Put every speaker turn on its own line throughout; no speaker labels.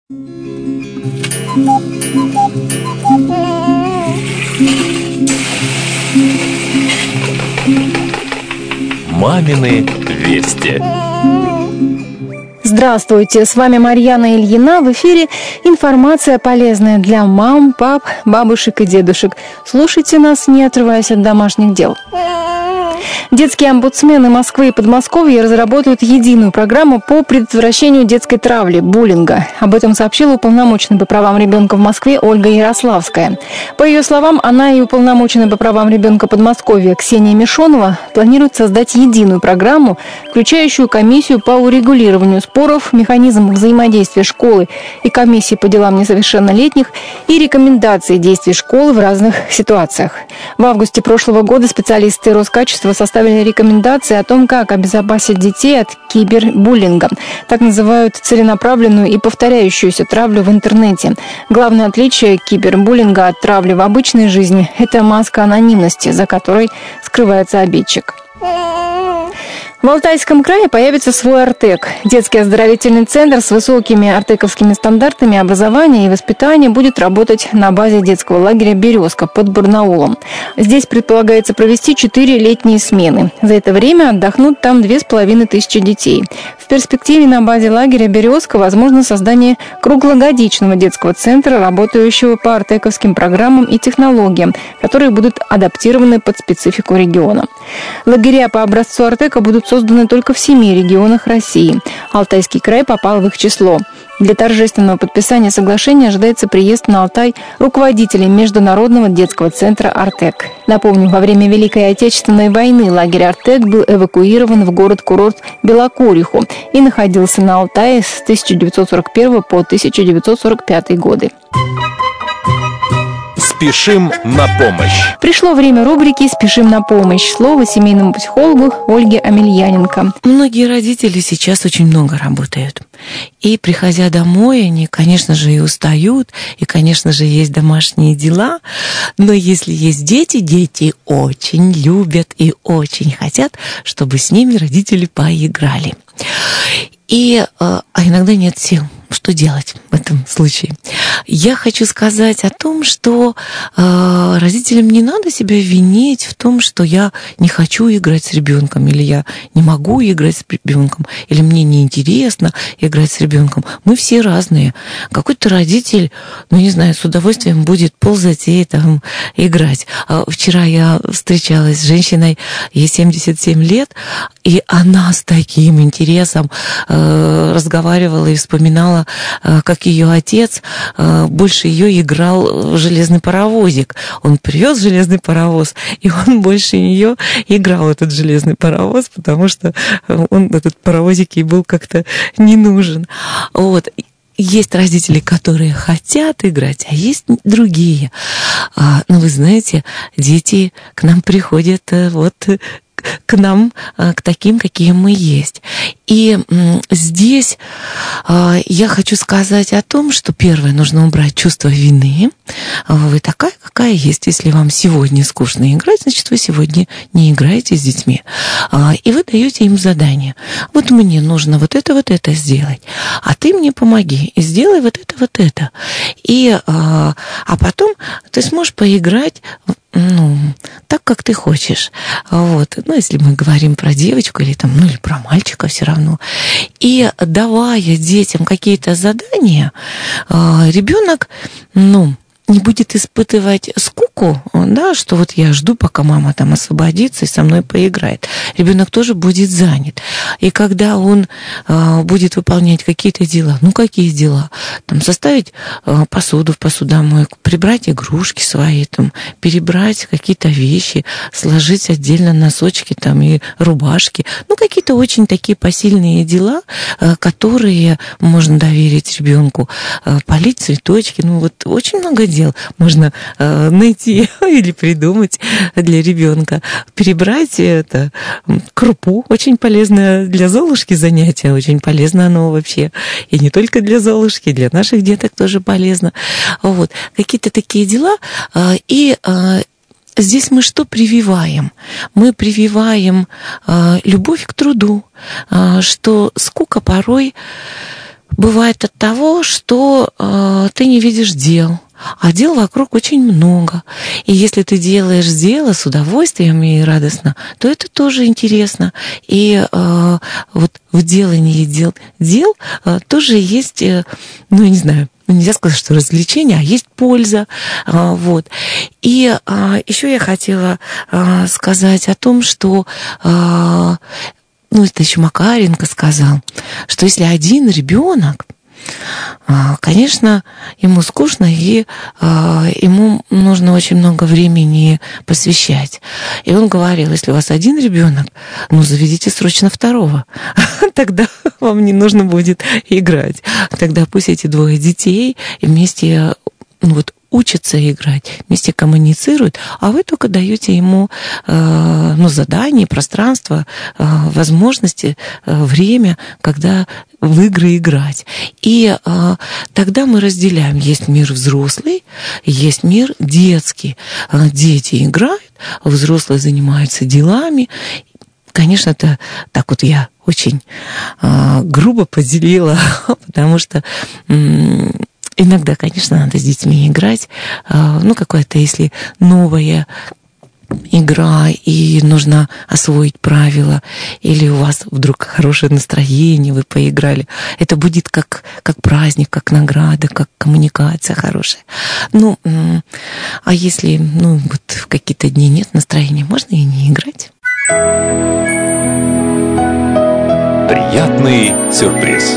Мамины вести.
Здравствуйте, с вами Марьяна Ильина. В эфире информация полезная для мам, пап, бабушек и дедушек. Слушайте нас, не отрываясь от домашних дел. Детские омбудсмены Москвы и Подмосковья разработают единую программу по предотвращению детской травли, буллинга. Об этом сообщила уполномоченная по правам ребенка в Москве Ольга Ярославская. По ее словам, она и уполномоченная по правам ребенка Подмосковья Ксения Мишонова планируют создать единую программу, включающую комиссию по урегулированию споров, механизм взаимодействия школы и комиссии по делам несовершеннолетних и рекомендации действий школы в разных ситуациях. В августе прошлого года специалисты Роскачества составили рекомендации о том, как обезопасить детей от кибербуллинга. Так называют целенаправленную и повторяющуюся травлю в интернете. Главное отличие кибербуллинга от травли в обычной жизни – это маска анонимности, за которой скрывается обидчик. В Алтайском крае появится свой Артек. Детский оздоровительный центр с высокими артековскими стандартами образования и воспитания будет работать на базе детского лагеря «Березка» под Барнаулом. Здесь предполагается провести 4 летние смены. За это время отдохнут там 2500 детей. В перспективе на базе лагеря «Березка» возможно создание круглогодичного детского центра, работающего по артековским программам и технологиям, которые будут адаптированы под специфику региона. Лагеря по образцу Артека будут созданы только в 7 регионах России. Алтайский край попал в их число. Для торжественного подписания соглашения ожидается приезд на Алтай руководителей Международного детского центра «Артек». Напомню, во время Великой Отечественной войны лагерь «Артек» был эвакуирован в город-курорт Белокуриху и находился на Алтае с 1941 по 1945 годы.
Спешим на помощь.
Пришло время рубрики «Спешим на помощь». Слово семейному психологу Ольге Амельяненко.
Многие родители сейчас очень много работают. И, приходя домой, они, конечно же, и устают, и, конечно же, есть домашние дела. Но если есть дети, дети очень любят и очень хотят, чтобы с ними родители поиграли. А иногда нет сил. Что делать в этом случае? Я хочу сказать о том, что родителям не надо себя винить в том, что я не хочу играть с ребенком, или я не могу играть с ребенком, или мне неинтересно играть с ребенком. Мы все разные. Какой-то родитель, не знаю, с удовольствием будет ползать и там играть. Вчера я встречалась с женщиной, ей 77 лет, и она с таким интересом разговаривала и вспоминала, как ее отец больше ее играл в железный паровозик. Он привез железный паровоз, и он больше нее играл этот железный паровоз, потому что этот паровозик ей был как-то не нужен. Вот. Есть родители, которые хотят играть, а есть другие. Но вы знаете, дети к нам приходят к нам, к таким, какие мы есть. И здесь я хочу сказать о том, что первое, нужно убрать чувство вины. Вы такая, какая есть. Если вам сегодня скучно играть, значит, вы сегодня не играете с детьми. И вы даете им задание. Вот мне нужно вот это сделать, а ты мне помоги и сделай вот это. А потом ты сможешь поиграть так, как ты хочешь. Вот. Если мы говорим про девочку или про мальчика, все равно. И давая детям какие-то задания, ребенок, не будет испытывать скуку, что вот я жду, пока мама освободится и со мной поиграет. Ребенок тоже будет занят. И когда он будет выполнять какие-то дела, какие дела? Составить посуду в посудомойку, прибрать игрушки свои, перебрать какие-то вещи, сложить отдельно носочки и рубашки. Какие-то очень такие посильные дела, которые можно доверить ребенку. Полить цветочки, очень много дел можно найти или придумать для ребенка. Перебрать крупу, очень полезное для Золушки занятие, очень полезно оно вообще. И не только для Золушки, для наших деток тоже полезно. Вот. Какие-то такие дела. И здесь мы что прививаем? Мы прививаем любовь к труду, что скука порой бывает от того, что ты не видишь дел. А дел вокруг очень много. И если ты делаешь дело с удовольствием и радостно, то это тоже интересно. И вот в делании дел тоже есть, ну, я не знаю, нельзя сказать, что развлечение, а есть польза. Вот. И еще я хотела сказать о том, что, ну, это еще Макаренко сказал, что если один ребенок, конечно, ему скучно, и ему нужно очень много времени посвящать. И он говорил, если у вас один ребенок, ну, заведите срочно второго. Тогда вам не нужно будет играть. Тогда пусть эти двое детей вместе вот учатся играть, вместе коммуницируют, а вы только даете ему задание, пространство, возможности, время, когда в игры играть. И тогда мы разделяем. Есть мир взрослый, есть мир детский. Дети играют, взрослые занимаются делами. Конечно, это так вот я очень грубо поделила, потому что иногда, конечно, надо с детьми играть. Ну, какая-то, если новая игра, и нужно освоить правила, или у вас вдруг хорошее настроение, вы поиграли. Это будет как праздник, как награда, как коммуникация хорошая. Ну, а если, ну, вот в какие-то дни нет настроения, можно и не играть.
Приятный сюрприз.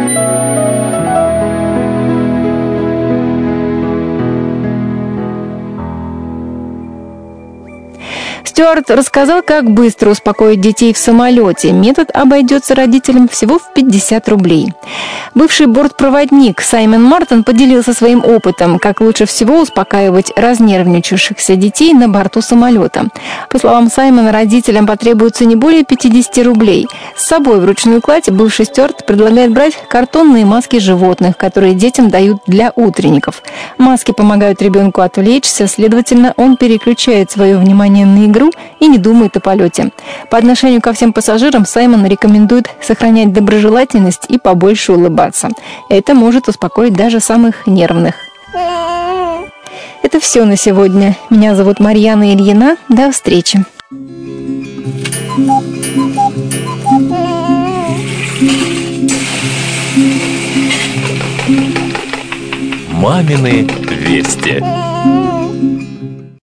Стюарт рассказал, как быстро успокоить детей в самолете. Метод обойдется родителям всего в 50 рублей. Бывший бортпроводник Саймон Мартин поделился своим опытом, как лучше всего успокаивать разнервничавшихся детей на борту самолета. По словам Саймона, родителям потребуется не более 50 рублей. С собой в ручную кладь бывший Стюарт предлагает брать картонные маски животных, которые детям дают для утренников. Маски помогают ребенку отвлечься, следовательно, он переключает свое внимание на игру и не думает о полете. По отношению ко всем пассажирам Саймон рекомендует сохранять доброжелательность и побольше улыбаться. Это может успокоить даже самых нервных. Это все на сегодня. Меня зовут Марьяна Ильина. До встречи.
Мамины вести.